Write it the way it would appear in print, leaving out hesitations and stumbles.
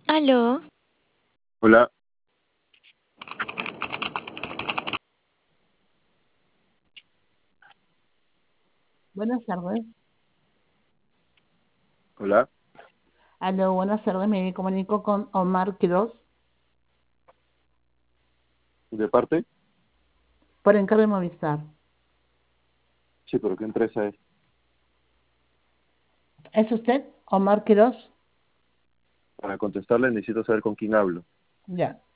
Aló, Hola, Buenas tardes. hola, Aló, buenas tardes. Me comunico con Omar Quiroz ¿de parte? por encargo de Movistar. Sí, pero ¿qué empresa es? ¿Es usted Omar Quiroz? Para contestarle necesito saber con quién hablo. Ya.